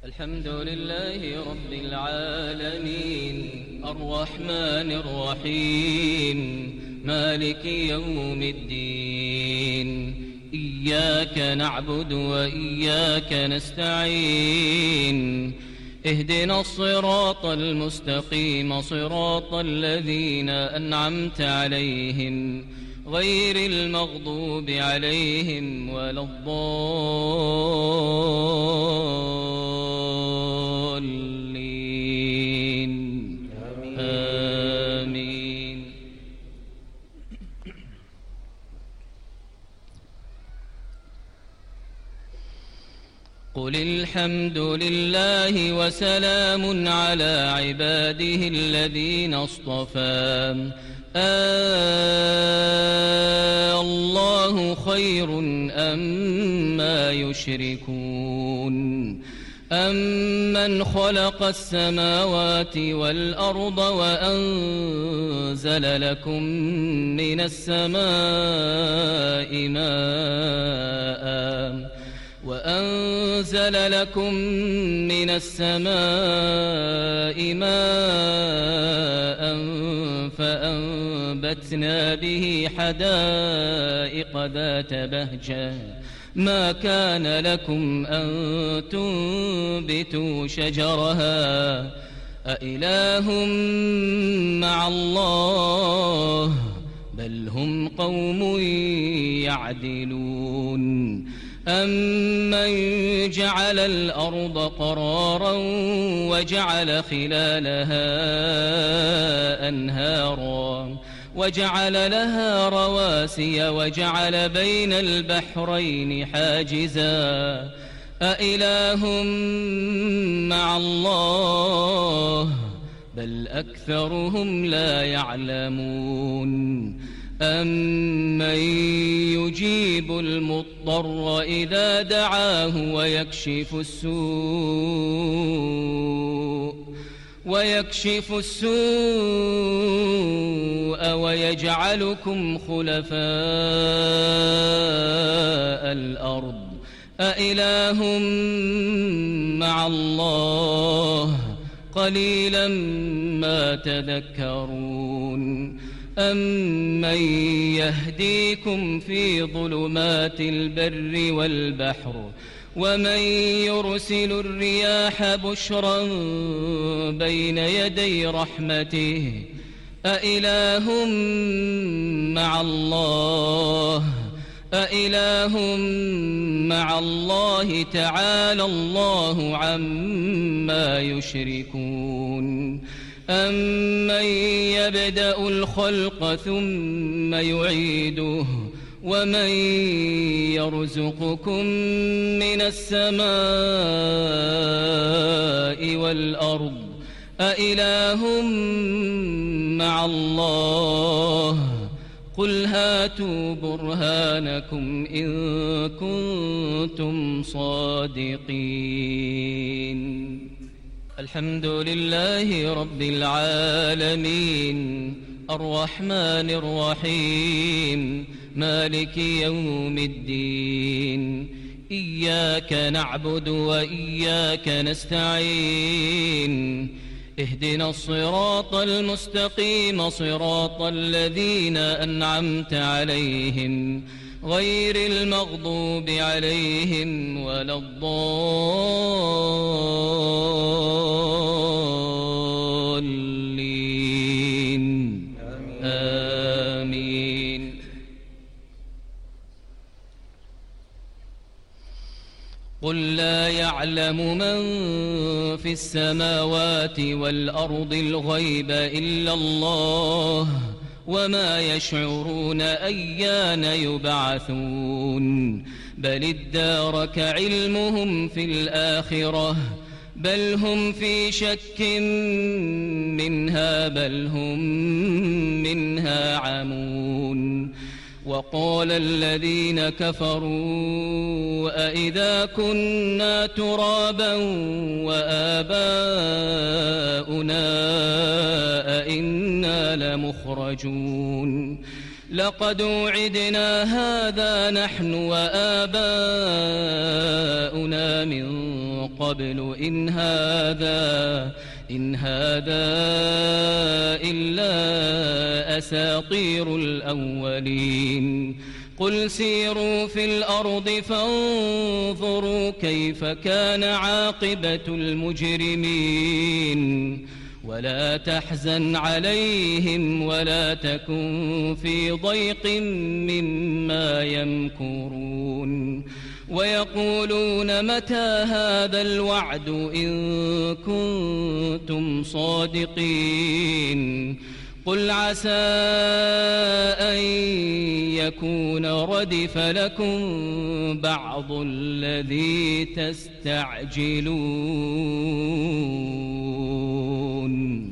الحمد لله رب العالمين الرحمن الرحيم مالك يوم الدين إياك نعبد وإياك نستعين اهدنا الصراط المستقيم صراط الذين أنعمت عليهم غير المغضوب عليهم ولا الضالين آمين. قل الحمد لله وسلام على عباده الذين اصطفى الله خير أما يشركون أمن خلق السماوات والأرض وأنزل لكم من السماء ماء فأنبتنا به حدائق ذات بهجة ما كان لكم أن تنبتوا شجرها أإله مع الله بل هم قوم يعدلون أمن جعل الأرض قرارا وجعل خلالها أنهارا وجعل لها رواسي وجعل بين البحرين حاجزا أإله مع الله بل أكثرهم لا يعلمون أمن يجيب المضطر إذا دعاه ويكشف السوء ويجعلكم خلفاء الأرض أإله مع الله قليلا ما تذكرون أمن يهديكم في ظلمات البر والبحر ومن يرسل الرياح بشرا بين يدي رحمته أإله مع الله تعالى الله عما يشركون أمن يبدأ الخلق ثم يعيده ومن يرزقكم من السماء والأرض أإله مع الله قل هاتوا برهانكم إن كنتم صادقين. الحمد لله رب العالمين الرحمن الرحيم مالك يوم الدين إياك نعبد وإياك نستعين اهدنا الصراط المستقيم صراط الذين أنعمت عليهم غير المغضوب عليهم ولا الضالين آمين. قل لا يعلم من في السماوات والأرض الغيب إلا الله وما يشعرون أيان يبعثون بل ادارك علمهم في الآخرة بل هم في شك منها بل هم منها عمون. وقال الذين كفروا أئذا كنا ترابا وآباؤنا أئنا لمخرجون لقد وعدنا هذا نحن وآباؤنا من قبل إن هذا إلا أساطير الأولين قل سيروا في الأرض فانظروا كيف كان عاقبة المجرمين ولا تحزن عليهم ولا تكن في ضيق مما يمكرون ويقولون متى هذا الوعد إن كنتم صادقين قل عسى أن يكون ردف لكم بعض الذي تستعجلون